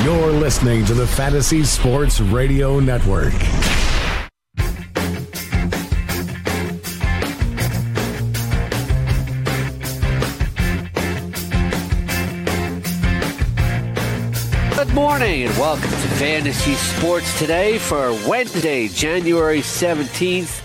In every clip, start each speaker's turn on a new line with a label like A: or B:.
A: You're listening to the Fantasy Sports Radio Network.
B: Good morning and welcome to Fantasy Sports Today for Wednesday, January 17th,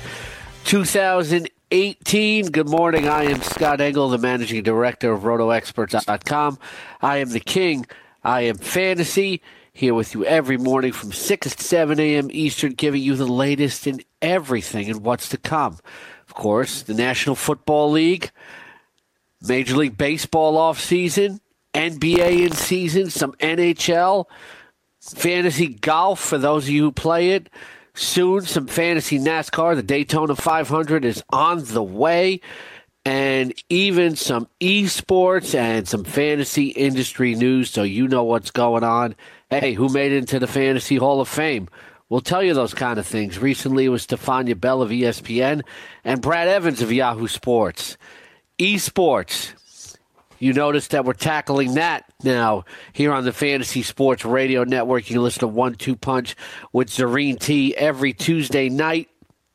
B: 2018. Good morning. I am Scott Engel, the managing director of RotoExperts.com. I am the king. I am Fantasy, here with you every morning from 6 to 7 a.m. Eastern, giving you the latest in everything and what's to come. Of course, the National Football League, Major League Baseball offseason, NBA in season, some NHL, fantasy golf for those of you who play it. Soon, some fantasy NASCAR. The Daytona 500 is on the way. And even some esports and some fantasy industry news, so you know what's going on. Hey, who made it into the Fantasy Hall of Fame? We'll tell you those kind of things. Recently, it was Stefania Bell of ESPN and Brad Evans of Yahoo Sports. Esports. You notice that we're tackling that now here on the Fantasy Sports Radio Network. You can listen to 1-2 Punch with Zareen T every Tuesday night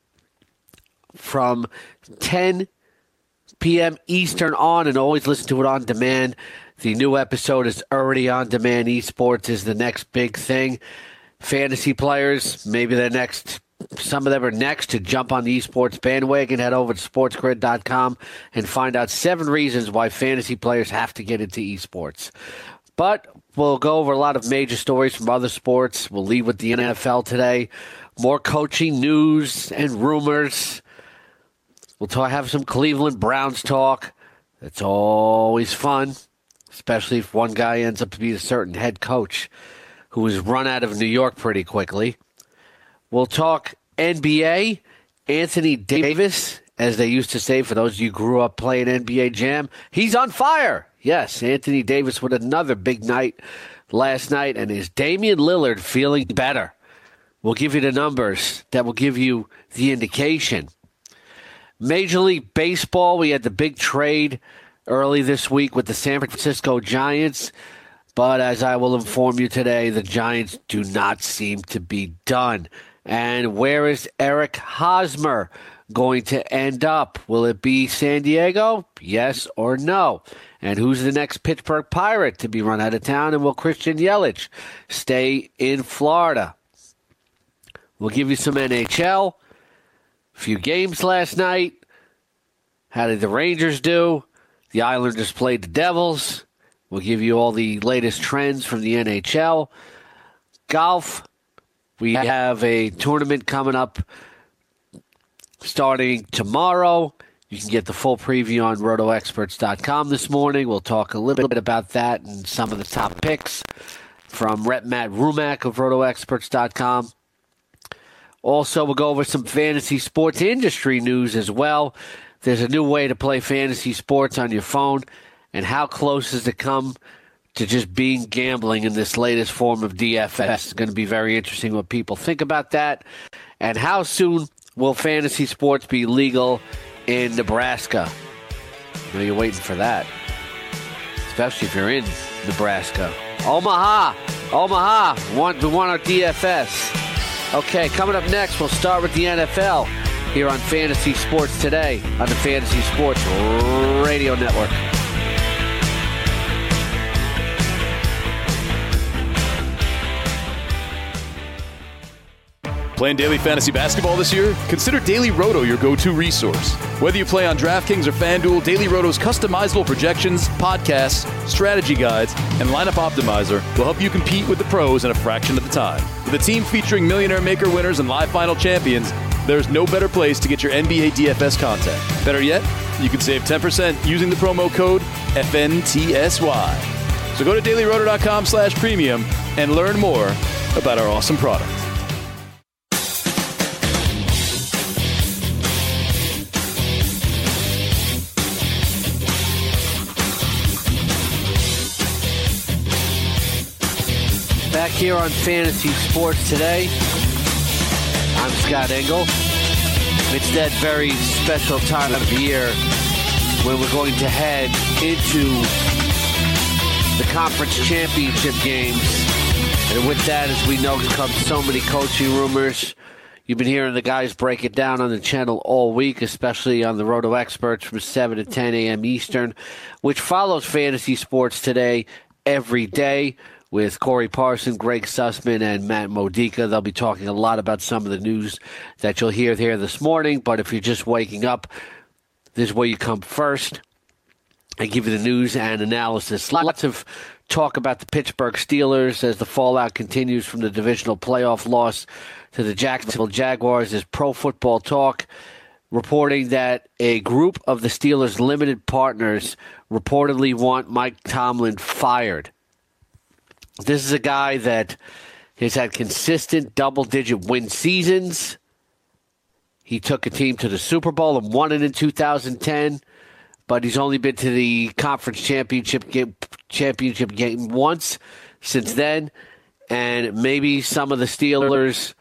B: from 10 p.m. Eastern on, and always listen to it on demand. The new episode is already on demand. Esports is the next big thing. Fantasy players, maybe they're next. Some of them are next to jump on the esports bandwagon. Head over to sportsgrid.com and find out 7 reasons why fantasy players have to get into esports. But we'll go over a lot of major stories from other sports. We'll lead with the NFL today. More coaching news and rumors. We'll have some Cleveland Browns talk. It's always fun, especially if one guy ends up to be a certain head coach who was run out of New York pretty quickly. We'll talk NBA. Anthony Davis, as they used to say for those of you who grew up playing NBA Jam, he's on fire. Yes, Anthony Davis with another big night last night. And is Damian Lillard feeling better? We'll give you the numbers that will give you the indication. Major League Baseball, we had the big trade early this week with the San Francisco Giants. But as I will inform you today, the Giants do not seem to be done. And where is Eric Hosmer going to end up? Will it be San Diego? Yes or no? And who's the next Pittsburgh Pirate to be run out of town? And will Christian Yelich stay in Florida? We'll give you some NHL. Few games last night. How did the Rangers do? The Islanders played the Devils. We'll give you all the latest trends from the NHL. Golf. We have a tournament coming up starting tomorrow. You can get the full preview on RotoExperts.com this morning. We'll talk a little bit about that and some of the top picks from Rep Matt Rumack of RotoExperts.com. Also, we'll go over some fantasy sports industry news as well. There's a new way to play fantasy sports on your phone, and how close has it come to just being gambling in this latest form of DFS? It's going to be very interesting what people think about that. And how soon will fantasy sports be legal in Nebraska? I know you're waiting for that, especially if you're in Nebraska. Omaha, we want our DFS. Okay, coming up next, we'll start with the NFL here on Fantasy Sports Today on the Fantasy Sports Radio Network.
C: Playing daily fantasy basketball this year? Consider Daily Roto your go-to resource. Whether you play on DraftKings or FanDuel, Daily Roto's customizable projections, podcasts, strategy guides, and lineup optimizer will help you compete with the pros in a fraction of the time. With a team featuring Millionaire Maker winners and live final champions, there's no better place to get your NBA DFS content. Better yet, you can save 10% using the promo code FNTSY. So go to dailyroto.com/premium and learn more about our awesome product.
B: Back here on Fantasy Sports Today, I'm Scott Engel. It's that very special time of year when we're going to head into the conference championship games And with that, as we know, come so many coaching rumors. You've been hearing the guys break it down on the channel all week, especially on the Roto Experts from 7 to 10 a.m. Eastern, which follows fantasy sports today every day with Corey Parson, Greg Sussman, and Matt Modica. They'll be talking a lot about some of the news that you'll hear here this morning. But if you're just waking up, this is where you come first. I give you the news and analysis. Lots of talk about the Pittsburgh Steelers as the fallout continues from the divisional playoff loss to the Jacksonville Jaguars. Is Pro Football Talk reporting that a group of the Steelers' limited partners reportedly want Mike Tomlin fired. This is a guy that has had consistent double-digit win seasons. He took a team to the Super Bowl and won it in 2010. But he's only been to the conference championship game once since then. And maybe some of the Steelers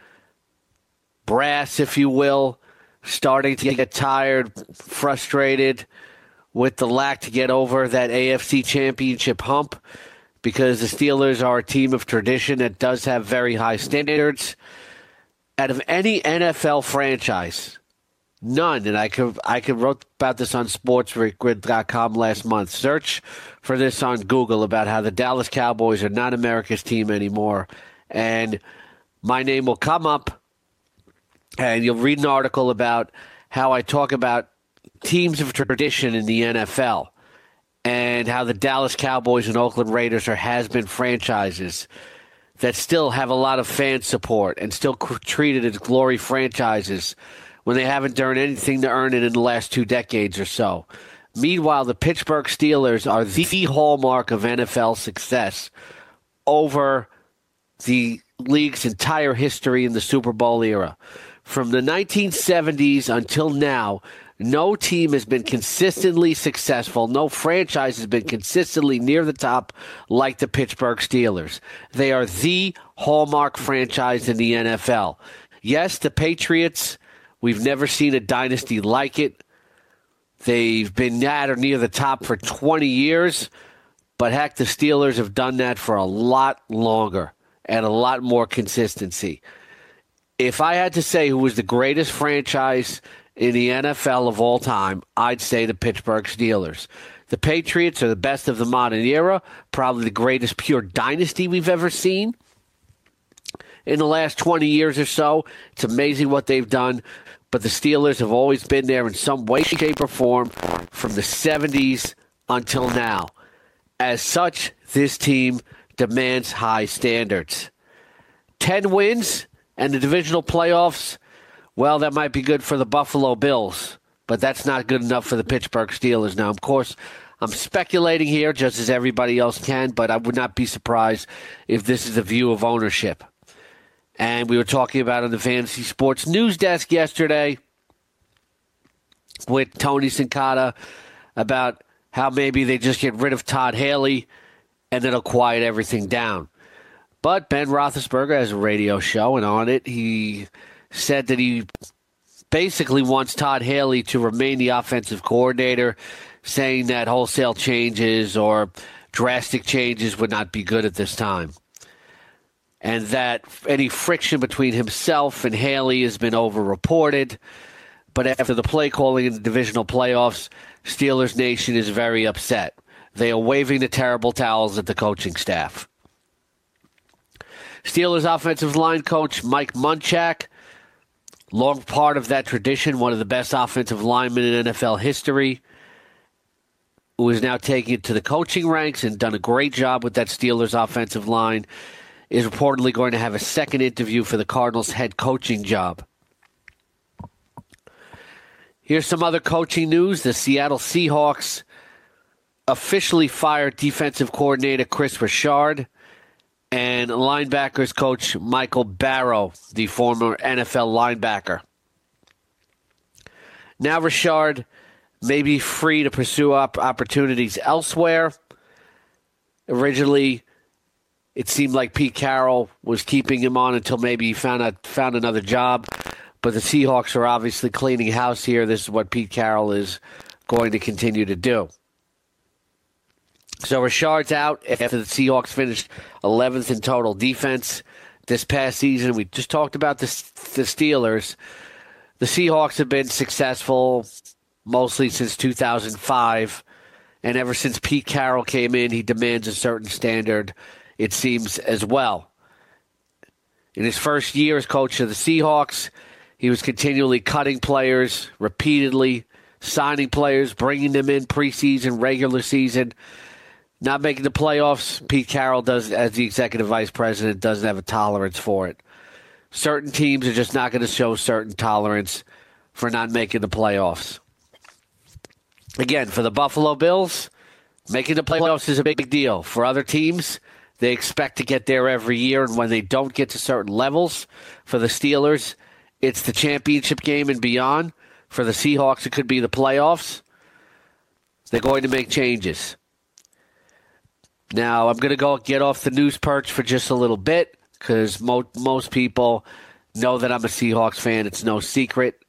B: brass, if you will, starting to get tired, frustrated with the lack to get over that AFC championship hump, because the Steelers are a team of tradition that does have very high standards. Out of any NFL franchise, none, and I could wrote about this on sportsgrid.com last month. Search for this on Google about how the Dallas Cowboys are not America's team anymore, and my name will come up, and you'll read an article about how I talk about teams of tradition in the NFL and how the Dallas Cowboys and Oakland Raiders are has-been franchises that still have a lot of fan support and still treated as glory franchises when they haven't done anything to earn it in the last 2 decades or so. Meanwhile, the Pittsburgh Steelers are the hallmark of NFL success over the league's entire history in the Super Bowl era. From the 1970s until now, no team has been consistently successful. No franchise has been consistently near the top like the Pittsburgh Steelers. They are the hallmark franchise in the NFL. Yes, the Patriots, we've never seen a dynasty like it. They've been at or near the top for 20 years, but heck, the Steelers have done that for a lot longer and a lot more consistency. If I had to say who was the greatest franchise in the NFL of all time, I'd say the Pittsburgh Steelers. The Patriots are the best of the modern era, probably the greatest pure dynasty we've ever seen in the last 20 years or so. It's amazing what they've done, but the Steelers have always been there in some way, shape, or form from the 70s until now. As such, this team demands high standards. 10 wins and the divisional playoffs, well, that might be good for the Buffalo Bills, but that's not good enough for the Pittsburgh Steelers. Now, of course, I'm speculating here just as everybody else can, but I would not be surprised if this is the view of ownership. And we were talking about on the Fantasy Sports News Desk yesterday with Tony Sincata about how maybe they just get rid of Todd Haley and then it'll quiet everything down. But Ben Roethlisberger has a radio show, and on it he said that he basically wants Todd Haley to remain the offensive coordinator, saying that wholesale changes or drastic changes would not be good at this time, and that any friction between himself and Haley has been over-reported. But after the play calling in the divisional playoffs, Steelers Nation is very upset. They are waving the terrible towels at the coaching staff. Steelers offensive line coach Mike Munchak, long part of that tradition, one of the best offensive linemen in NFL history, who is now taking it to the coaching ranks and done a great job with that Steelers offensive line, is reportedly going to have a second interview for the Cardinals head coaching job. Here's some other coaching news. The Seattle Seahawks officially fired defensive coordinator Chris Richard and linebackers coach Michael Barrow, the former NFL linebacker. Now Richard may be free to pursue opportunities elsewhere. Originally, it seemed like Pete Carroll was keeping him on until maybe he found another job. But the Seahawks are obviously cleaning house here. This is what Pete Carroll is going to continue to do. So Richard's out after the Seahawks finished 11th in total defense this past season. We just talked about the Steelers. The Seahawks have been successful mostly since 2005, and ever since Pete Carroll came in, he demands a certain standard, it seems, as well. In his first year as coach of the Seahawks, he was continually cutting players, repeatedly signing players, bringing them in preseason, regular season, not making the playoffs. Pete Carroll does, as the executive vice president, doesn't have a tolerance for it. Certain teams are just not going to show certain tolerance for not making the playoffs. Again, for the Buffalo Bills, making the playoffs is a big deal. For other teams, they expect to get there every year, and when they don't get to certain levels, for the Steelers, it's the championship game and beyond. For the Seahawks, it could be the playoffs. They're going to make changes. Now, I'm going to go get off the news perch for just a little bit, because most people know that I'm a Seahawks fan. It's no secret.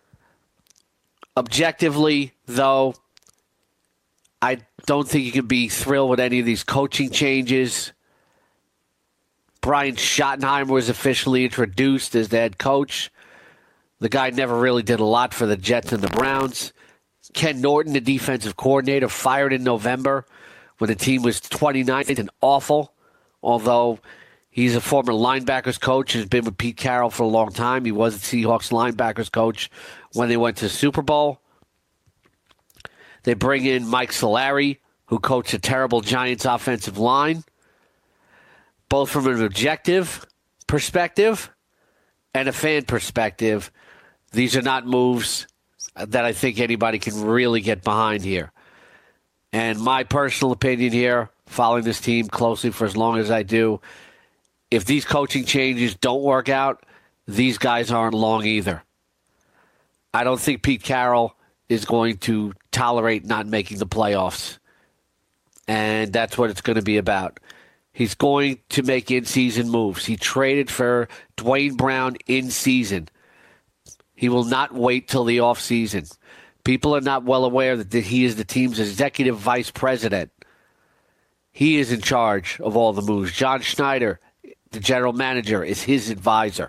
B: Objectively, though, I don't think you can be thrilled with any of these coaching changes. Brian Schottenheimer was officially introduced as the head coach. The guy never really did a lot for the Jets and the Browns. Ken Norton, the defensive coordinator, fired in November when the team was 29th and awful, although he's a former linebackers coach and has been with Pete Carroll for a long time. He was the Seahawks linebackers coach when they went to the Super Bowl. They bring in Mike Solari, who coached a terrible Giants offensive line, both from an objective perspective and a fan perspective. These are not moves that I think anybody can really get behind here. And my personal opinion here, following this team closely for as long as I do, if these coaching changes don't work out, these guys aren't long either. I don't think Pete Carroll is going to tolerate not making the playoffs. And that's what it's going to be about. He's going to make in-season moves. He traded for Dwayne Brown in season. He will not wait till the offseason. People are not well aware that he is the team's executive vice president. He is in charge of all the moves. John Schneider, the general manager, is his advisor.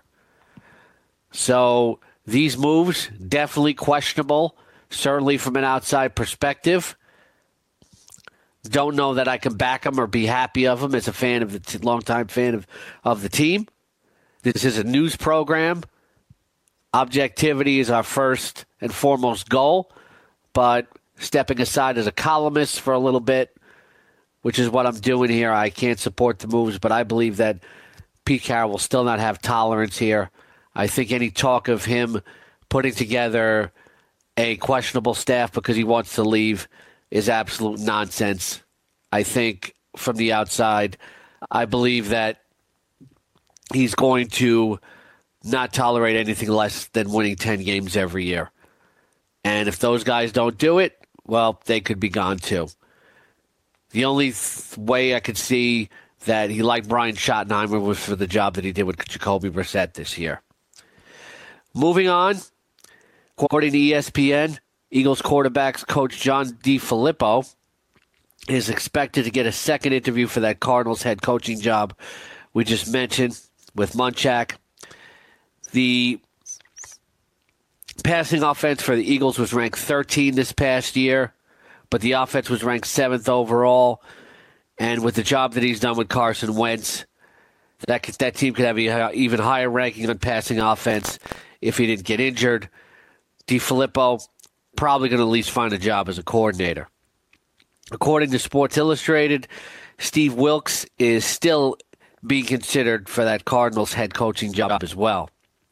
B: So these moves, definitely questionable, certainly from an outside perspective. Don't know that I can back him or be happy of him as a fan of the longtime fan of the team. This is a news program. Objectivity is our first and foremost goal, but stepping aside as a columnist for a little bit, which is what I'm doing here. I can't support the moves, but I believe that Pete Carroll will still not have tolerance here. I think any talk of him putting together a questionable staff because he wants to leave is absolute nonsense. I think from the outside, I believe that he's going to not tolerate anything less than winning 10 games every year. And if those guys don't do it, well, they could be gone too. The only way I could see that he liked Brian Schottenheimer was for the job that he did with Jacoby Brissett this year. Moving on, according to ESPN, Eagles quarterbacks coach John DeFilippo is expected to get a second interview for that Cardinals head coaching job we just mentioned with Munchak. The passing offense for the Eagles was ranked 13 this past year, but the offense was ranked 7th overall. And with the job that he's done with Carson Wentz, that team could have an even higher ranking on passing offense if he didn't get injured. DeFilippo probably going to at least find a job as a coordinator. According to Sports Illustrated, Steve Wilks is still being considered for that Cardinals head coaching job as well.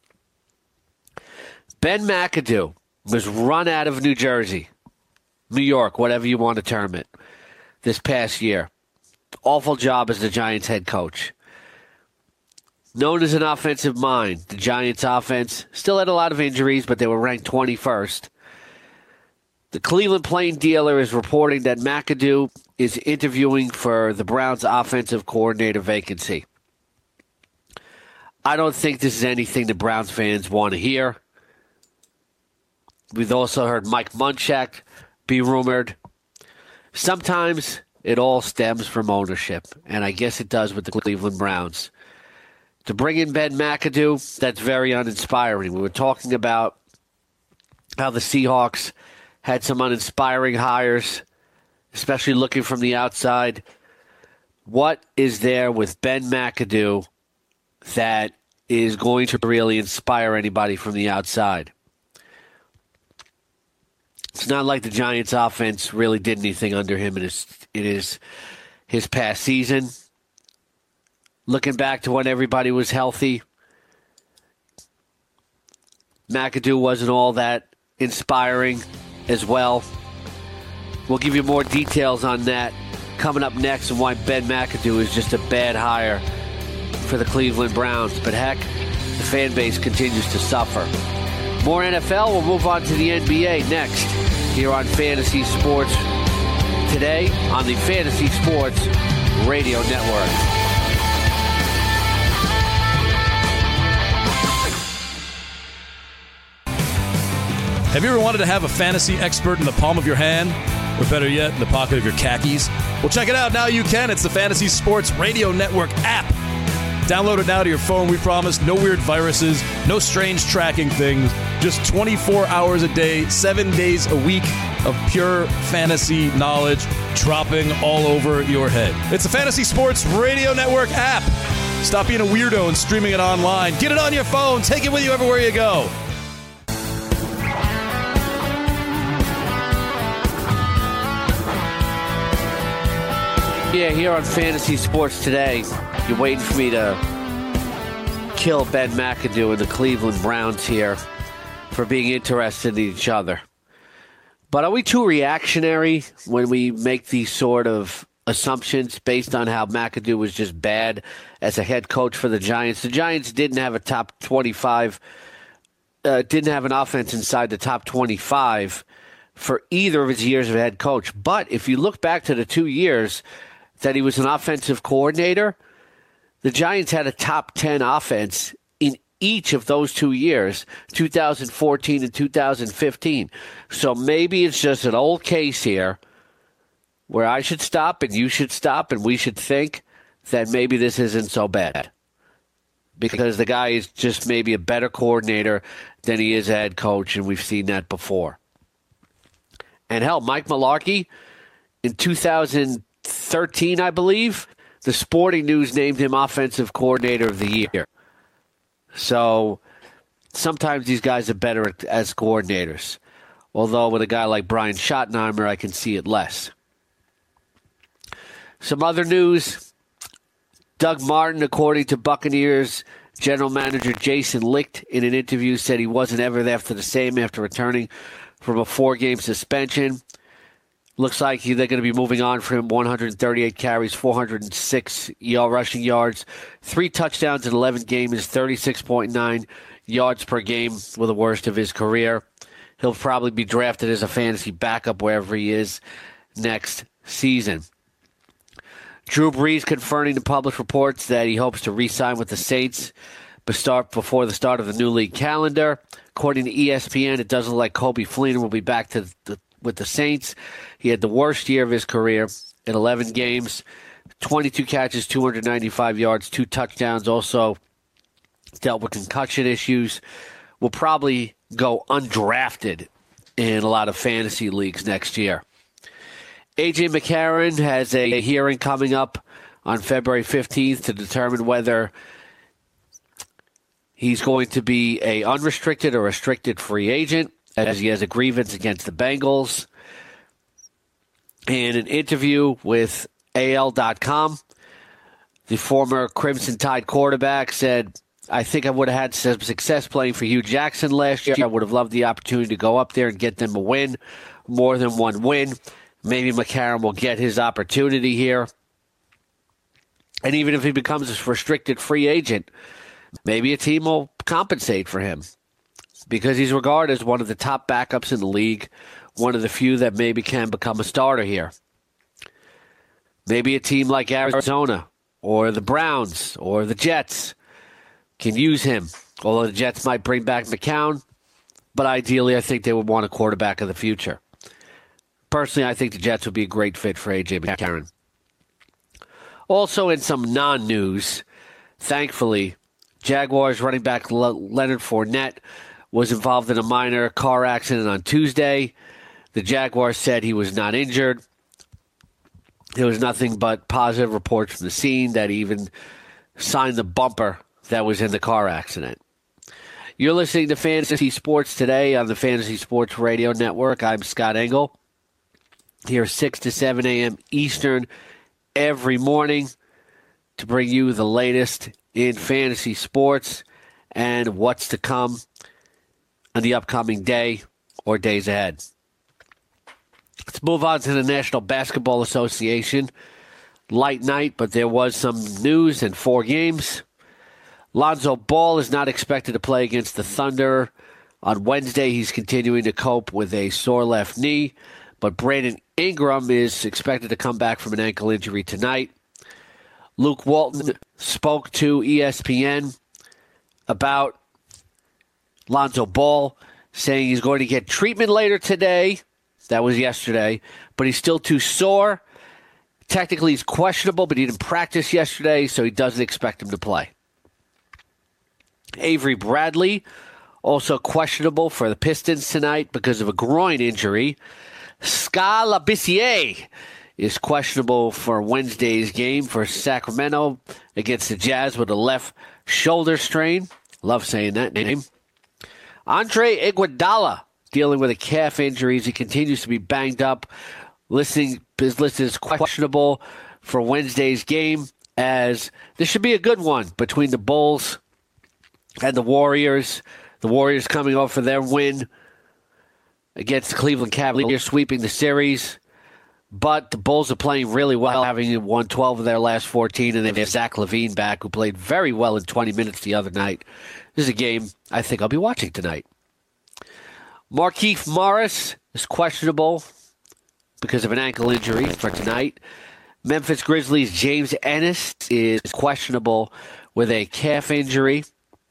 B: Ben McAdoo was run out of New Jersey, New York, whatever you want to term it, this past year. Awful job as the Giants head coach. Known as an offensive mind, the Giants offense still had a lot of injuries, but they were ranked 21st. The Cleveland Plain Dealer is reporting that McAdoo is interviewing for the Browns offensive coordinator vacancy. I don't think this is anything the Browns fans want to hear. We've also heard Mike Munchak be rumored. Sometimes it all stems from ownership, and I guess it does with the Cleveland Browns. To bring in Ben McAdoo, that's very uninspiring. We were talking about how the Seahawks had some uninspiring hires, especially looking from the outside. What is there with Ben McAdoo that is going to really inspire anybody from the outside? It's not like the Giants' offense really did anything under him in his past season. Looking back to when everybody was healthy, McAdoo wasn't all that inspiring as well. We'll give you more details on that coming up next and why Ben McAdoo is just a bad hire for the Cleveland Browns. But heck, the fan base continues to suffer. More NFL. We'll move on to the NBA next here on Fantasy Sports Today on the Fantasy Sports Radio Network.
C: Have you ever wanted to have a fantasy expert in the palm of your hand? Or better yet, in the pocket of your khakis? Well, check it out. Now you can. It's the Fantasy Sports Radio Network app. Download it now to your phone, we promise. No weird viruses, no strange tracking things. Just 24 hours a day, 7 days a week of pure fantasy knowledge dropping all over your head. It's the Fantasy Sports Radio Network app. Stop being a weirdo and streaming it online. Get it on your phone. Take it with you everywhere you go.
B: Yeah, here on Fantasy Sports Today, you're waiting for me to kill Ben McAdoo and the Cleveland Browns here for being interested in each other. But are we too reactionary when we make these sort of assumptions based on how McAdoo was just bad as a head coach for the Giants? The Giants didn't have a top 25, didn't have an offense inside the top 25 for either of his years of head coach. But if you look back to the 2 years that he was an offensive coordinator, the Giants had a top 10 offense in each of those 2 years, 2014 and 2015. So maybe it's just an old case here where I should stop and you should stop and we should think that maybe this isn't so bad, because the guy is just maybe a better coordinator than he is a head coach, and we've seen that before. And hell, Mike Mularkey in 2013, I believe, the Sporting News named him Offensive Coordinator of the Year. So sometimes these guys are better as coordinators. Although with a guy like Brian Schottenheimer, I can see it less. Some other news. Doug Martin, according to Buccaneers general manager Jason Licht, in an interview, said he wasn't ever after the same after returning from a 4-game suspension. Looks like they're going to be moving on for him. 138 carries, 406 rushing yards, 3 touchdowns in 11 games, 36.9 yards per game, were the worst of his career. He'll probably be drafted as a fantasy backup wherever he is next season. Drew Brees confirming the published reports that he hopes to re-sign with the Saints before the start of the new league calendar. According to ESPN, it doesn't look like Coby Fleener will be back with the Saints. He had the worst year of his career in 11 games, 22 catches, 295 yards, 2 touchdowns. Also dealt with concussion issues. Will probably go undrafted in a lot of fantasy leagues next year. A.J. McCarron has a hearing coming up on February 15th to determine whether he's going to be a unrestricted or restricted free agent, as he has a grievance against the Bengals. In an interview with AL.com, the former Crimson Tide quarterback said, "I think I would have had some success playing for Hugh Jackson last year. I would have loved the opportunity to go up there and get them a win, more than one win. Maybe McCarron will get his opportunity here. And even if he becomes a restricted free agent, maybe a team will compensate for him, because he's regarded as one of the top backups in the league, one of the few that maybe can become a starter here. Maybe a team like Arizona or the Browns or the Jets can use him, although the Jets might bring back McCown, but ideally I think they would want a quarterback of the future. Personally, I think the Jets would be a great fit for A.J. McCarron. Also in some non-news, thankfully, Jaguars running back Leonard Fournette was involved in a minor car accident on Tuesday. The Jaguars said he was not injured. There was nothing but positive reports from the scene that he even signed the bumper that was in the car accident. You're listening to Fantasy Sports Today on the Fantasy Sports Radio Network. I'm Scott Engel, here 6 to 7 a.m. Eastern every morning to bring you the latest in fantasy sports and what's to come on the upcoming day or days ahead. Let's move on to the National Basketball Association. Light night, but there was some news in 4 games. Lonzo Ball is not expected to play against the Thunder. On Wednesday, he's continuing to cope with a sore left knee, but Brandon Ingram is expected to come back from an ankle injury tonight. Luke Walton spoke to ESPN about Lonzo Ball, saying he's going to get treatment later today. That was yesterday, but he's still too sore. Technically, he's questionable, but he didn't practice yesterday, so he doesn't expect him to play. Avery Bradley, also questionable for the Pistons tonight because of a groin injury. Ska Labissiere is questionable for Wednesday's game for Sacramento against the Jazz with a left shoulder strain. Love saying that name. Andre Iguodala dealing with a calf injury as he continues to be banged up. Is listed as questionable for Wednesday's game, as this should be a good one between the Bulls and the Warriors. The Warriors coming off of their win against the Cleveland Cavaliers, sweeping the series. But the Bulls are playing really well, having won 12 of their last 14, and they have Zach LaVine back, who played very well in 20 minutes the other night. This is a game I think I'll be watching tonight. Markieff Morris is questionable because of an ankle injury for tonight. Memphis Grizzlies' James Ennis is questionable with a calf injury.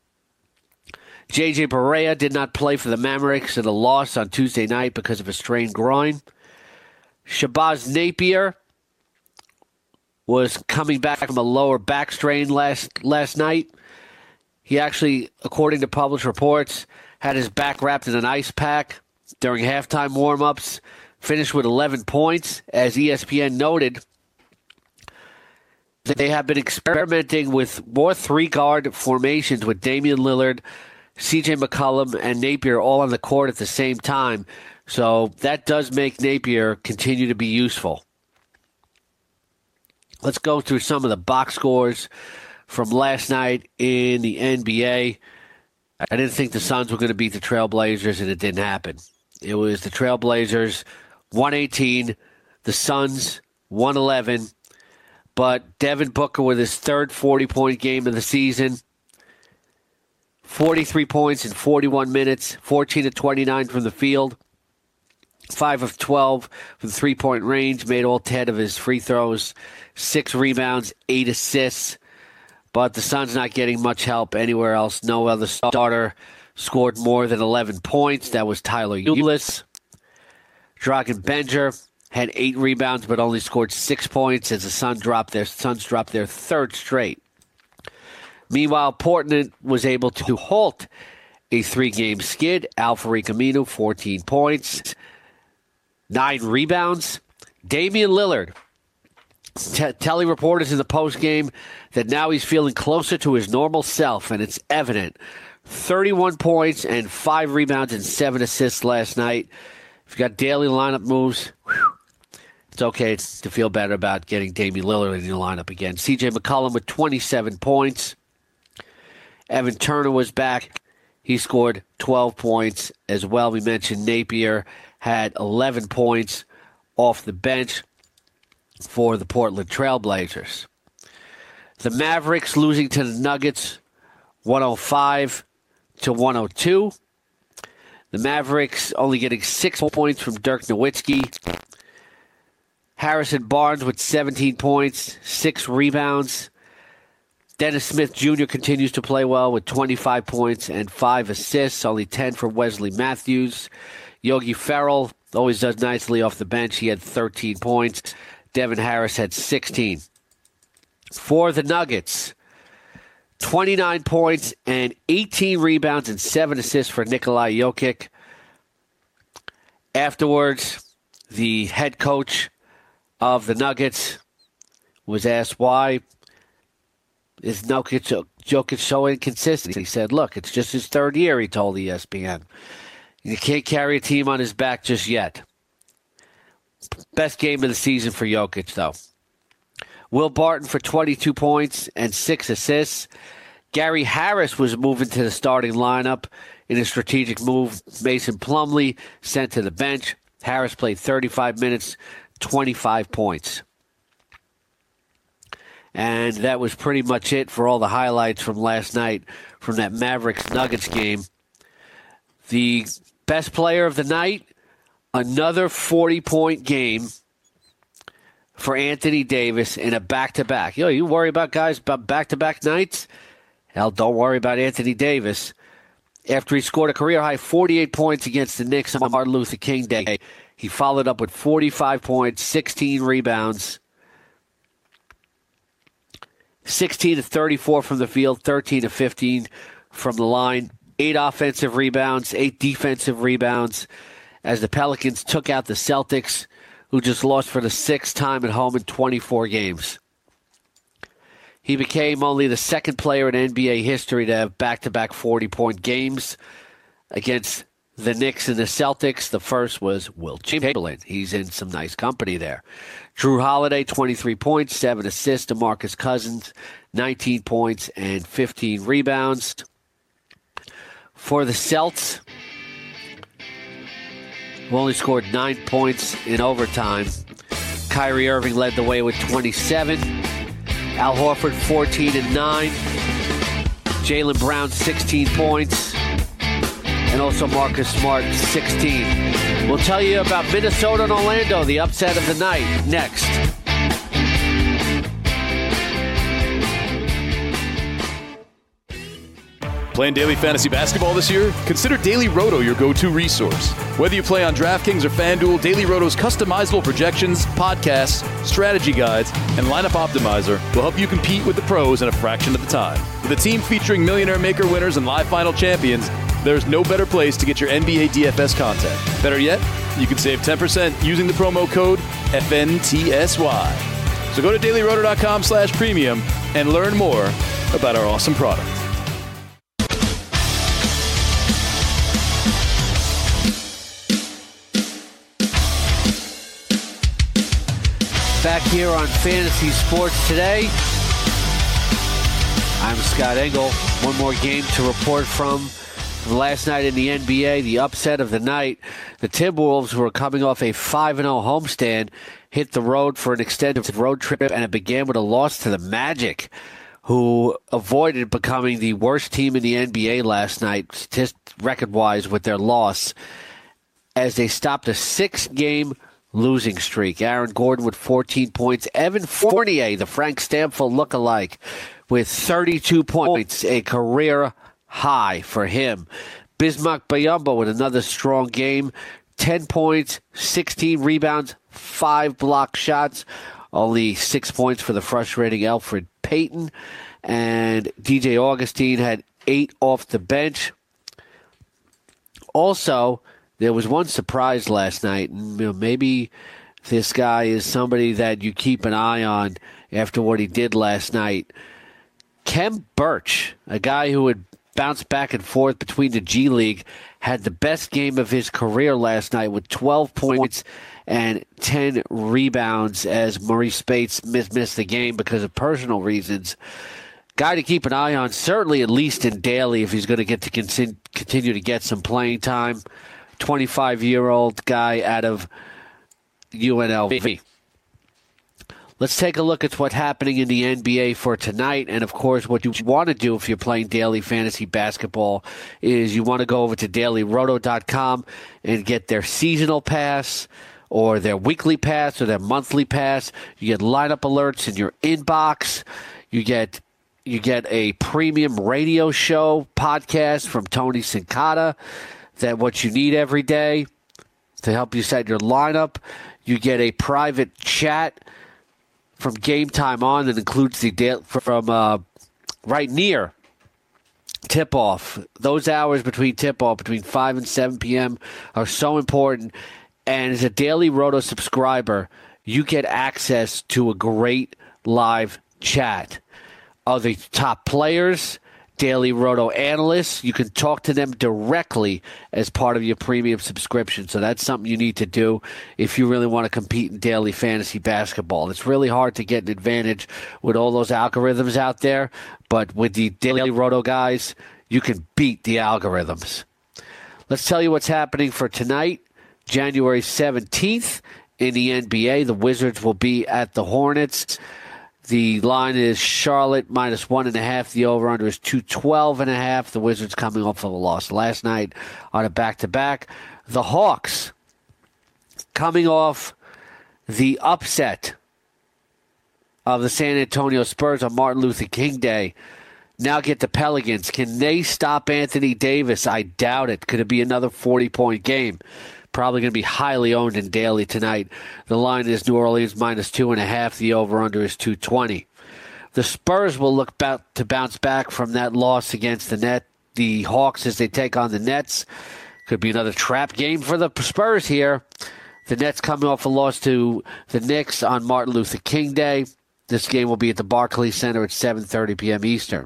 B: J.J. Barea did not play for the Mavericks in a loss on Tuesday night because of a strained groin. Shabazz Napier was coming back from a lower back strain last night. He actually, according to published reports, had his back wrapped in an ice pack during halftime warm-ups, finished with 11 points. As ESPN noted, they have been experimenting with more three-guard formations with Damian Lillard, C.J. McCollum, and Napier all on the court at the same time. So that does make Napier continue to be useful. Let's go through some of the box scores from last night in the NBA. I didn't think the Suns were going to beat the Trailblazers, and it didn't happen. It was the Trailblazers 118, the Suns 111. But Devin Booker with his third 40-point game of the season, 43 points in 41 minutes, 14 of 29 from the field, 5 of 12 from the three-point range, made all 10 of his free throws, 6 rebounds, 8 assists. But the Suns not getting much help anywhere else. No other starter scored more than 11 points. That was Tyler Ulis. Dragan Bender had 8 rebounds but only scored 6 points as the Suns dropped their third straight. Meanwhile, Portland was able to halt a 3-game skid. Al-Farouq Aminu, 14 points, 9 rebounds. Damian Lillard telling reporters in the postgame that now he's feeling closer to his normal self, and it's evident. 31 points and 5 rebounds and 7 assists last night. If you got daily lineup moves, it's okay to feel better about getting Damian Lillard in your lineup again. C.J. McCollum with 27 points. Evan Turner was back. He scored 12 points as well. We mentioned Napier had 11 points off the bench for the Portland Trailblazers. The Mavericks losing to the Nuggets 105-102. The Mavericks only getting 6 points from Dirk Nowitzki. Harrison Barnes with 17 points, 6 rebounds. Dennis Smith Jr. continues to play well with 25 points and 5 assists, only 10 for Wesley Matthews. Yogi Ferrell always does nicely off the bench. He had 13 points. Devin Harris had 16. For the Nuggets, 29 points and 18 rebounds and 7 assists for Nikola Jokic. Afterwards, the head coach of the Nuggets was asked why is Jokic so inconsistent. He said, look, it's just his third year, he told ESPN. You can't carry a team on his back just yet. Best game of the season for Jokic, though. Will Barton for 22 points and 6 assists. Gary Harris was moving to the starting lineup in a strategic move. Mason Plumlee sent to the bench. Harris played 35 minutes, 25 points. And that was pretty much it for all the highlights from last night from that Mavericks-Nuggets game. The best player of the night, another 40-point game for Anthony Davis in a back-to-back. You worry about guys about back-to-back nights? Hell, don't worry about Anthony Davis. After he scored a career-high 48 points against the Knicks on Martin Luther King Day, he followed up with 45 points, 16 rebounds, 16 to 34 from the field, 13 to 15 from the line, 8 offensive rebounds, 8 defensive rebounds, as the Pelicans took out the Celtics, who just lost for the 6th time at home in 24 games. He became only the second player in NBA history to have back-to-back 40-point games against the Knicks and the Celtics. The first was Wilt Chamberlain. He's in some nice company there. Drew Holiday, 23 points, 7 assists. DeMarcus Cousins, 19 points and 15 rebounds. For the Celts, who only scored 9 points in overtime, Kyrie Irving led the way with 27. Al Horford, 14 and 9. Jaylen Brown, 16 points. And also Marcus Smart, 16. We'll tell you about Minnesota and Orlando, the upset of the night, next.
C: Playing daily fantasy basketball this year? Consider Daily Roto your go-to resource. Whether you play on DraftKings or FanDuel, Daily Roto's customizable projections, podcasts, strategy guides, and lineup optimizer will help you compete with the pros in a fraction of the time. With a team featuring Millionaire Maker winners and live final champions, there's no better place to get your NBA DFS content. Better yet, you can save 10% using the promo code FNTSY. So go to dailyroto.com/premium and learn more about our awesome product.
B: Back here on Fantasy Sports Today. I'm Scott Engel. One more game to report from last night in the NBA, the upset of the night. The Timberwolves, who were coming off a 5-0 homestand, hit the road for an extended road trip, and it began with a loss to the Magic, who avoided becoming the worst team in the NBA last night, record-wise, with their loss, as they stopped a 6-game losing streak. Aaron Gordon with 14 points. Evan Fournier, the Frank Stampfl lookalike, with 32 points, a career high for him. Bismack Biyombo with another strong game. 10 points, 16 rebounds, 5 block shots. Only 6 points for the frustrating Elfrid Payton. And DJ Augustine had 8 off the bench. Also, there was one surprise last night, and maybe this guy is somebody that you keep an eye on after what he did last night. Khem Birch, a guy who had bounced back and forth between the G League, had the best game of his career last night with 12 points and 10 rebounds as Maurice Bates missed the game because of personal reasons. Guy to keep an eye on, certainly at least in daily if he's going to get to continue to get some playing time. 25-year-old guy out of UNLV. Let's take a look at what's happening in the NBA for tonight. And, of course, what you want to do if you're playing daily fantasy basketball is you want to go over to dailyroto.com and get their seasonal pass or their weekly pass or their monthly pass. You get lineup alerts in your inbox. You get a premium radio show podcast from Tony Sincata. That what you need every day to help you set your lineup. You get a private chat from game time on that includes from right near tip-off. Those hours between tip-off, between 5 and 7 p.m., are so important. And as a Daily Roto subscriber, you get access to a great live chat of the top players, Daily Roto analysts. You can talk to them directly as part of your premium subscription. So that's something you need to do if you really want to compete in daily fantasy basketball. It's really hard to get an advantage with all those algorithms out there, but with the Daily Roto guys, you can beat the algorithms. Let's tell you what's happening for tonight, January 17th in the NBA. The Wizards will be at the Hornets. The line is Charlotte minus 1.5. The over-under is 212.5. The Wizards coming off of a loss last night on a back-to-back. The Hawks coming off the upset of the San Antonio Spurs on Martin Luther King Day. Now get the Pelicans. Can they stop Anthony Davis? I doubt it. Could it be another 40-point game? Probably going to be highly owned in daily tonight. The line is New Orleans minus 2.5. The over-under is 220. The Spurs will look to bounce back from that loss against the Hawks as they take on the Nets. Could be another trap game for the Spurs here. The Nets coming off a loss to the Knicks on Martin Luther King Day. This game will be at the Barclays Center at 7:30 p.m. Eastern.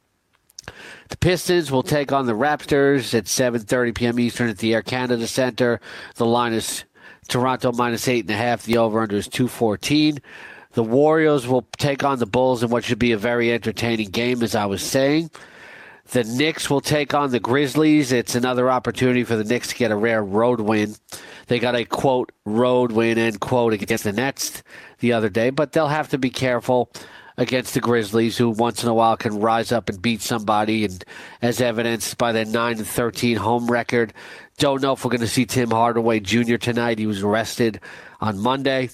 B: The Pistons will take on the Raptors at 7:30 p.m. Eastern at the Air Canada Center. The line is Toronto minus 8.5. The over-under is 214. The Warriors will take on the Bulls in what should be a very entertaining game, as I was saying. The Knicks will take on the Grizzlies. It's another opportunity for the Knicks to get a rare road win. They got a, quote, road win, end quote, against the Nets the other day, but they'll have to be careful against the Grizzlies, who once in a while can rise up and beat somebody, and as evidenced by their 9-13 home record. Don't know if we're going to see Tim Hardaway Jr. tonight. He was arrested on Monday.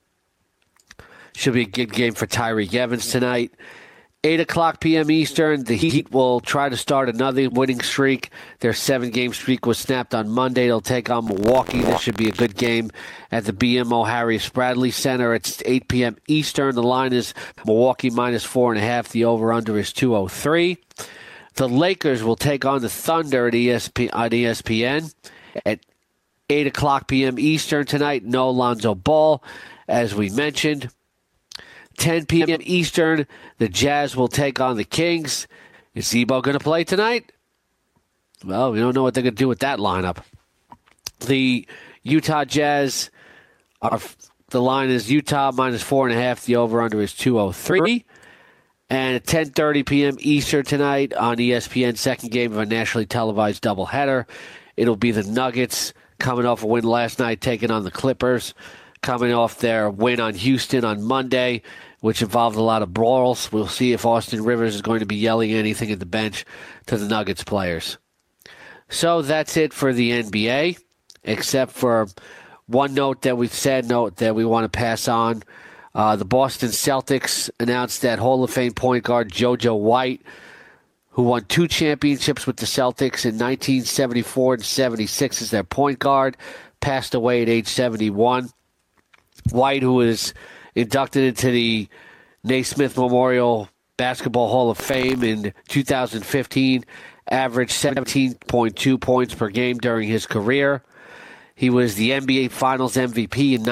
B: Should be a good game for Tyreek Evans tonight. 8 o'clock p.m. Eastern, the Heat will try to start another winning streak. Their 7-game streak was snapped on Monday. They'll take on Milwaukee. This should be a good game at the BMO Harris Bradley Center. It's 8 p.m. Eastern. The line is Milwaukee minus 4.5. The over-under is 203. The Lakers will take on the Thunder at ESPN at 8 o'clock p.m. Eastern tonight. No Lonzo Ball, as we mentioned. 10 p.m. Eastern, the Jazz will take on the Kings. Is Zebo going to play tonight? Well, we don't know what they're going to do with that lineup. The Utah Jazz, the line is Utah minus 4.5. The over-under is 203. And at 10:30 p.m. Eastern tonight on ESPN, second game of a nationally televised doubleheader. It'll be the Nuggets coming off a win last night, taking on the Clippers, coming off their win on Houston on Monday, which involved a lot of brawls. We'll see if Austin Rivers is going to be yelling anything at the bench to the Nuggets players. So that's it for the NBA, except for one note that we want to pass on. The Boston Celtics announced that Hall of Fame point guard JoJo White, who won 2 championships with the Celtics in 1974 and 76 as their point guard, passed away at age 71. White, who was inducted into the Naismith Memorial Basketball Hall of Fame in 2015, averaged 17.2 points per game during his career. He was the NBA Finals MVP in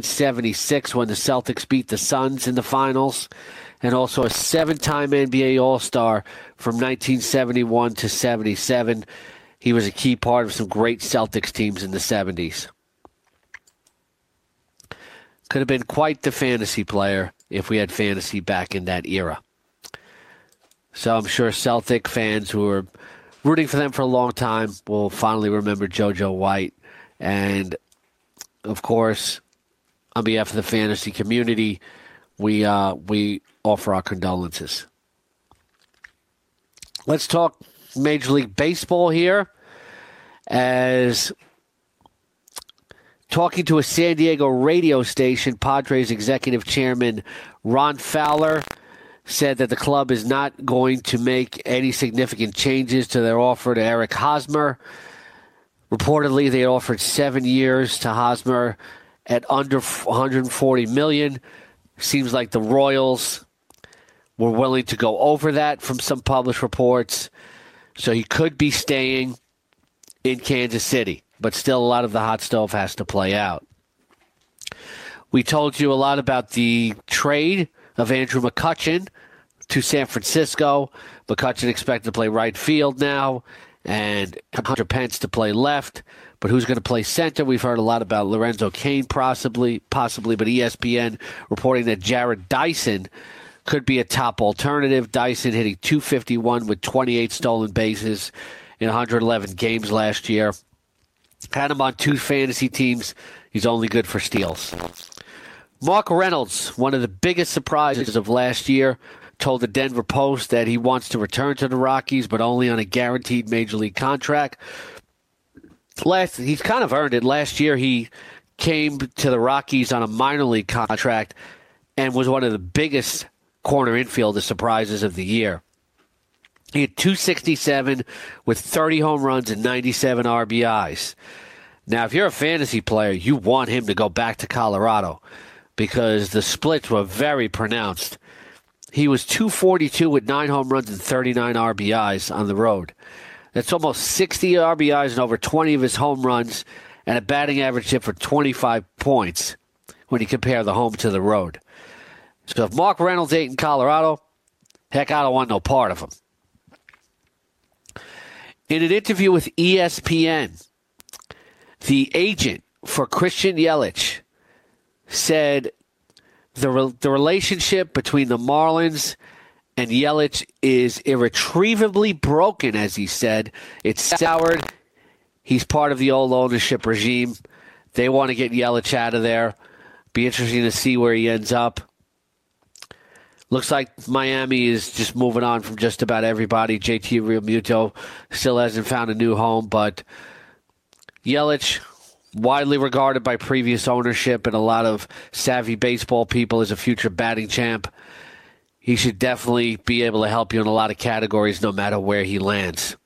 B: 1976 when the Celtics beat the Suns in the finals, and also a 7-time NBA All-Star from 1971 to 77. He was a key part of some great Celtics teams in the 70s. Could have been quite the fantasy player if we had fantasy back in that era. So I'm sure Celtic fans who were rooting for them for a long time will finally remember JoJo White. And, of course, on behalf of the fantasy community, we offer our condolences. Let's talk Major League Baseball here, as talking to a San Diego radio station, Padres executive chairman Ron Fowler said that the club is not going to make any significant changes to their offer to Eric Hosmer. Reportedly, they offered 7 years to Hosmer at under $140 million. Seems like the Royals were willing to go over that from some published reports. So he could be staying in Kansas City, but still a lot of the hot stove has to play out. We told you a lot about the trade of Andrew McCutchen to San Francisco. McCutchen expected to play right field now, and Hunter Pence to play left. But who's going to play center? We've heard a lot about Lorenzo Cain possibly, but ESPN reporting that Jared Dyson could be a top alternative. Dyson hitting .251 with 28 stolen bases in 111 games last year. Had him on 2 fantasy teams. He's only good for steals. Mark Reynolds, one of the biggest surprises of last year, told the Denver Post that he wants to return to the Rockies, but only on a guaranteed major league contract. He's kind of earned it. Last year he came to the Rockies on a minor league contract and was one of the biggest corner infielder surprises of the year. He had .267 with 30 home runs and 97 RBIs. Now, if you're a fantasy player, you want him to go back to Colorado because the splits were very pronounced. He was .242 with 9 home runs and 39 RBIs on the road. That's almost 60 RBIs and over 20 of his home runs and a batting average hit for 25 points when you compare the home to the road. So if Mark Reynolds ain't in Colorado, heck, I don't want no part of him. In an interview with ESPN, the agent for Christian Yelich said the relationship between the Marlins and Yelich is irretrievably broken, as he said. It's soured. He's part of the old ownership regime. They want to get Yelich out of there. Be interesting to see where he ends up. Looks like Miami is just moving on from just about everybody. JT Realmuto still hasn't found a new home, but Yelich, widely regarded by previous ownership and a lot of savvy baseball people as a future batting champ. He should definitely be able to help you in a lot of categories no matter where he lands.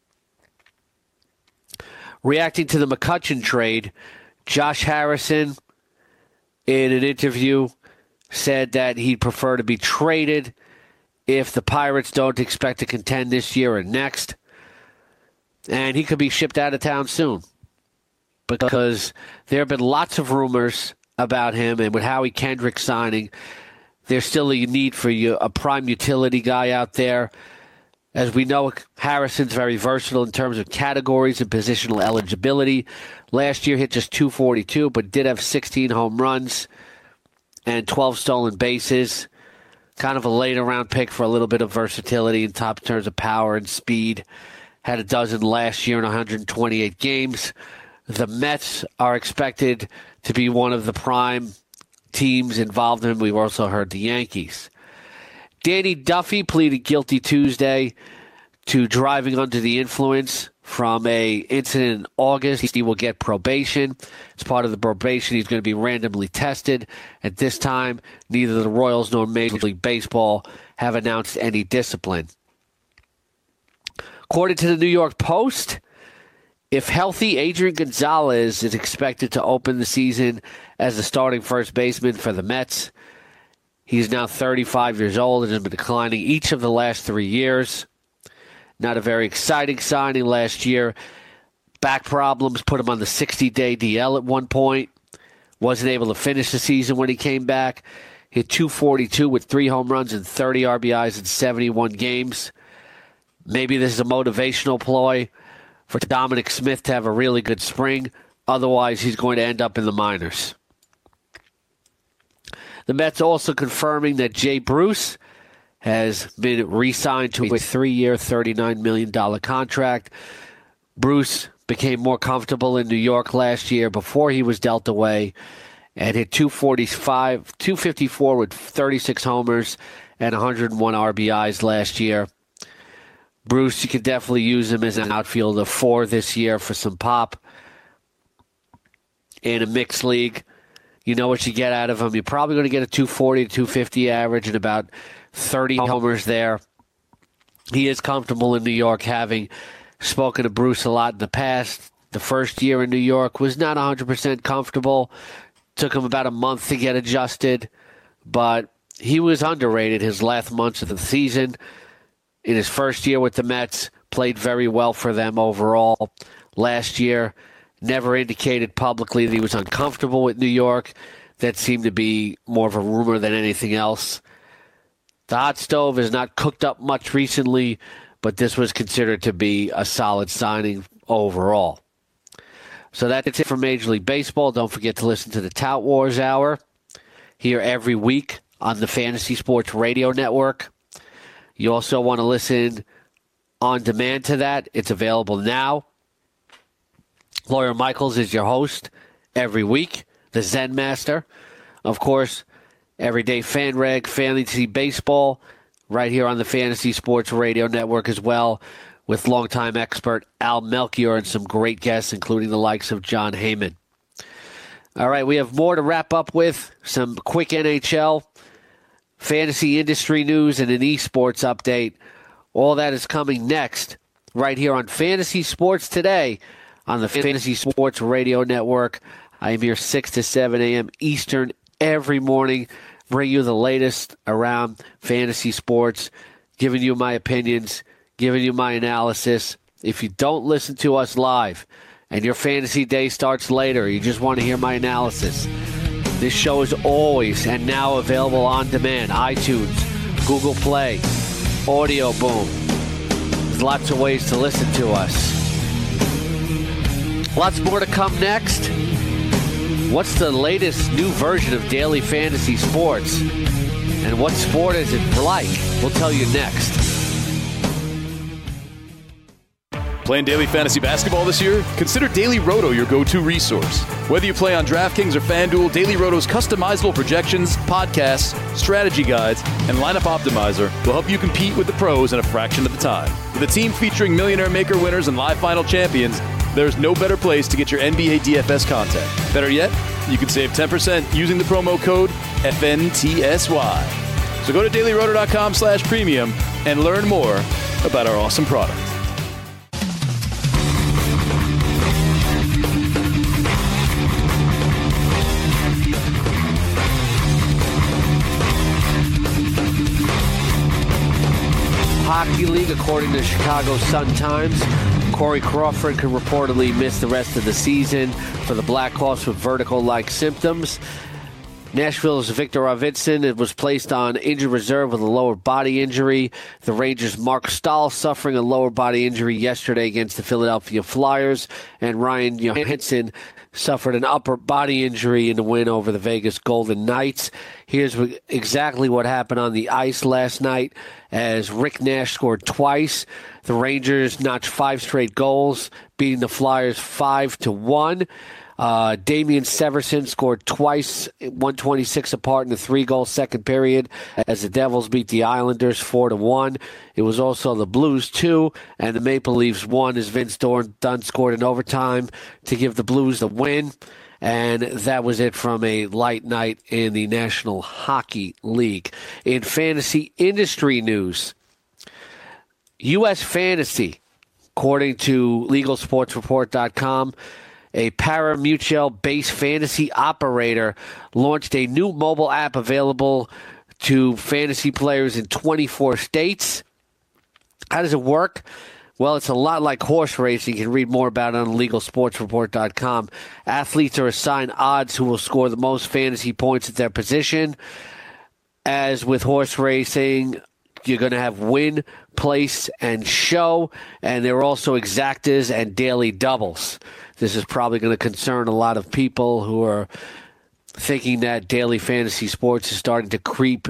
B: Reacting to the McCutchen trade, Josh Harrison, in an interview, said that he'd prefer to be traded if the Pirates don't expect to contend this year or next. And he could be shipped out of town soon because there have been lots of rumors about him, and with Howie Kendrick signing, there's still a need for a prime utility guy out there. As we know, Harrison's very versatile in terms of categories and positional eligibility. Last year hit just .242, but did have 16 home runs and 12 stolen bases. Kind of a later round pick for a little bit of versatility in terms of power and speed. Had a dozen last year in 128 games. The Mets are expected to be one of the prime teams involved in. We've also heard the Yankees. Danny Duffy pleaded guilty Tuesday to driving under the influence from a incident in August. He will get probation. As part of the probation, he's going to be randomly tested. At this time, neither the Royals nor Major League Baseball have announced any discipline. According to the New York Post, if healthy, Adrian Gonzalez is expected to open the season as the starting first baseman for the Mets. He's now 35 years old and has been declining each of the last 3 years. Not a very exciting signing last year. Back problems put him on the 60-day DL at one point. Wasn't able to finish the season when he came back. Hit .242 with 3 home runs and 30 RBIs in 71 games. Maybe this is a motivational ploy for Dominic Smith to have a really good spring. Otherwise, he's going to end up in the minors. The Mets also confirming that Jay Bruce has been re-signed to a 3-year, $39 million contract. Bruce became more comfortable in New York last year before he was dealt away and hit .254 with 36 homers and 101 RBIs last year. Bruce, you could definitely use him as an outfielder 4 this year for some pop in a mixed league. You know what you get out of him. You're probably going to get a .240 to .250 average and about 30 homers there. He is comfortable in New York, having spoken to Bruce a lot in the past. The first year in New York was not 100% comfortable. Took him about a month to get adjusted, but he was underrated his last months of the season. In his first year with the Mets, played very well for them overall. Last year, never indicated publicly that he was uncomfortable with New York. That seemed to be more of a rumor than anything else. The hot stove has not cooked up much recently, but this was considered to be a solid signing overall. So that's it for Major League Baseball. Don't forget to listen to the Tout Wars Hour here every week on the Fantasy Sports Radio Network. You also want to listen on demand to that. It's available now. Lawyer Michaels is your host every week, the Zen Master. Of course, Everyday Fan Reg, Fantasy Baseball, right here on the Fantasy Sports Radio Network as well, with longtime expert Al Melchior and some great guests, including the likes of John Heyman. All right, we have more to wrap up with, some quick NHL, fantasy industry news, and an esports update. All that is coming next, right here on Fantasy Sports Today on the Fantasy Sports Radio Network. I am here 6 to 7 a.m. Eastern every morning, bring you the latest around fantasy sports, giving you my opinions, giving you my analysis. If you don't listen to us live and your fantasy day starts later, you just want to hear my analysis, this show is always and now available on demand. iTunes, Google Play, Audio Boom. There's lots of ways to listen to us. Lots more to come next. What's the latest new version of Daily Fantasy Sports? And what sport is it like? We'll tell you next.
C: Playing daily fantasy basketball this year? Consider Daily Roto your go-to resource. Whether you play on DraftKings or FanDuel, Daily Roto's customizable projections, podcasts, strategy guides, and lineup optimizer will help you compete with the pros in a fraction of the time. With a team featuring Millionaire Maker winners and live final champions, there's no better place to get your NBA DFS content. Better yet, you can save 10% using the promo code FNTSY. So go to dailyroto.com/premium and learn more about our awesome product.
B: Hockey League, according to Chicago Sun-Times, Corey Crawford could reportedly miss the rest of the season for the Blackhawks with vertigo-like symptoms. Nashville's Victor Arvidsson was placed on injured reserve with a lower body injury. The Rangers' Mark Stahl suffering a lower body injury yesterday against the Philadelphia Flyers. And Ryan Johansson suffered an upper body injury in the win over the Vegas Golden Knights. Here's exactly what happened on the ice last night as Rick Nash scored twice. The Rangers notched 5 straight goals, beating the Flyers 5-1. Damian Severson scored twice, 126 apart in the 3-goal second period as the Devils beat the Islanders 4-1. It was also the Blues 2 and the Maple Leafs 1 as Vince Dunn scored in overtime to give the Blues the win. And that was it from a light night in the National Hockey League. In fantasy industry news, U.S. Fantasy, according to LegalSportsReport.com, a pari-mutuel-based fantasy operator launched a new mobile app available to fantasy players in 24 states. How does it work? Well, it's a lot like horse racing. You can read more about it on LegalSportsReport.com. Athletes are assigned odds who will score the most fantasy points at their position. As with horse racing, you're going to have win, place, and show, and there are also exactas and daily doubles. This is probably going to concern a lot of people who are thinking that daily fantasy sports is starting to creep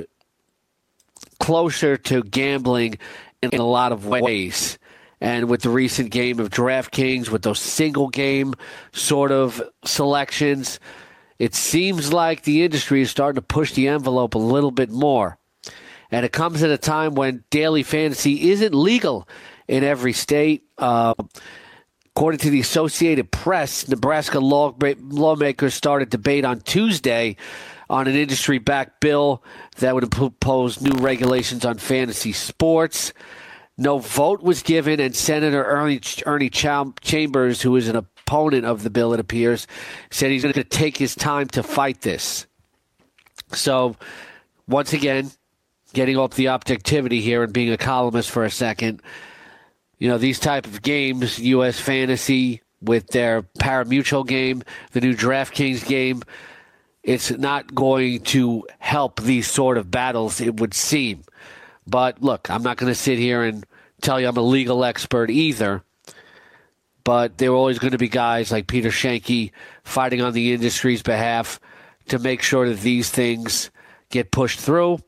B: closer to gambling in a lot of ways. And with the recent game of DraftKings, with those single game sort of selections, it seems like the industry is starting to push the envelope a little bit more. And it comes at a time when daily fantasy isn't legal in every state. According to the Associated Press, Nebraska lawmakers started debate on Tuesday on an industry-backed bill that would impose new regulations on fantasy sports. No vote was given, and Senator Ernie Chambers, who is an opponent of the bill, it appears, said he's going to take his time to fight this. So once again, getting off the objectivity here and being a columnist for a second, these type of games, U.S. Fantasy with their pari-mutuel game, the new DraftKings game, it's not going to help these sort of battles, it would seem. But look, I'm not going to sit here and tell you I'm a legal expert either. But there are always going to be guys like Peter Schenke fighting on the industry's behalf to make sure that these things get pushed through.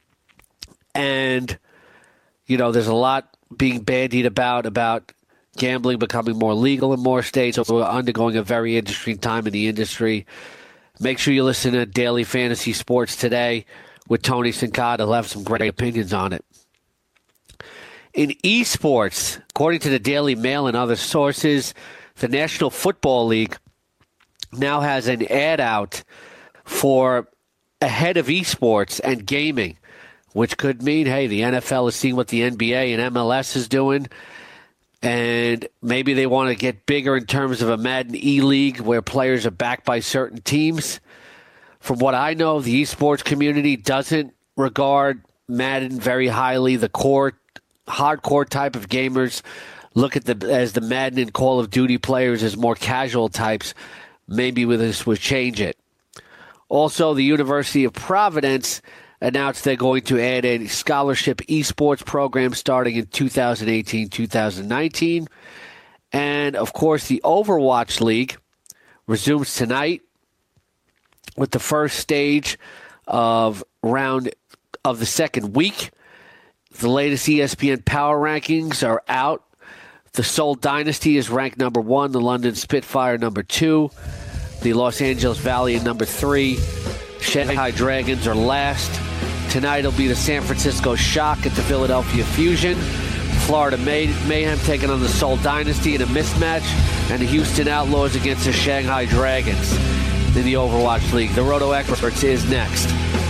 B: And, there's a lot being bandied about gambling becoming more legal in more states. So we're undergoing a very interesting time in the industry. Make sure you listen to Daily Fantasy Sports today with Tony Sincata. He'll have some great opinions on it. In esports, according to the Daily Mail and other sources, the National Football League now has an ad out for a head of esports and gaming, which could mean, hey, the NFL is seeing what the NBA and MLS is doing, and maybe they want to get bigger in terms of a Madden E-League where players are backed by certain teams. From what I know, the esports community doesn't regard Madden very highly. The hardcore type of gamers look at as the Madden and Call of Duty players as more casual types. Maybe this would change it. Also, the University of Providence announced they're going to add a scholarship esports program starting in 2018-2019. And, of course, the Overwatch League resumes tonight with the first stage of round of the second week. The latest ESPN Power Rankings are out. The Seoul Dynasty is ranked number 1, the London Spitfire number 2, the Los Angeles Valiant number 3, Shanghai Dragons are last. Tonight it'll be the San Francisco Shock at the Philadelphia Fusion, Florida Mayhem taking on the Seoul Dynasty in a mismatch, and the Houston Outlaws against the Shanghai Dragons in the Overwatch League. The Roto Experts is next.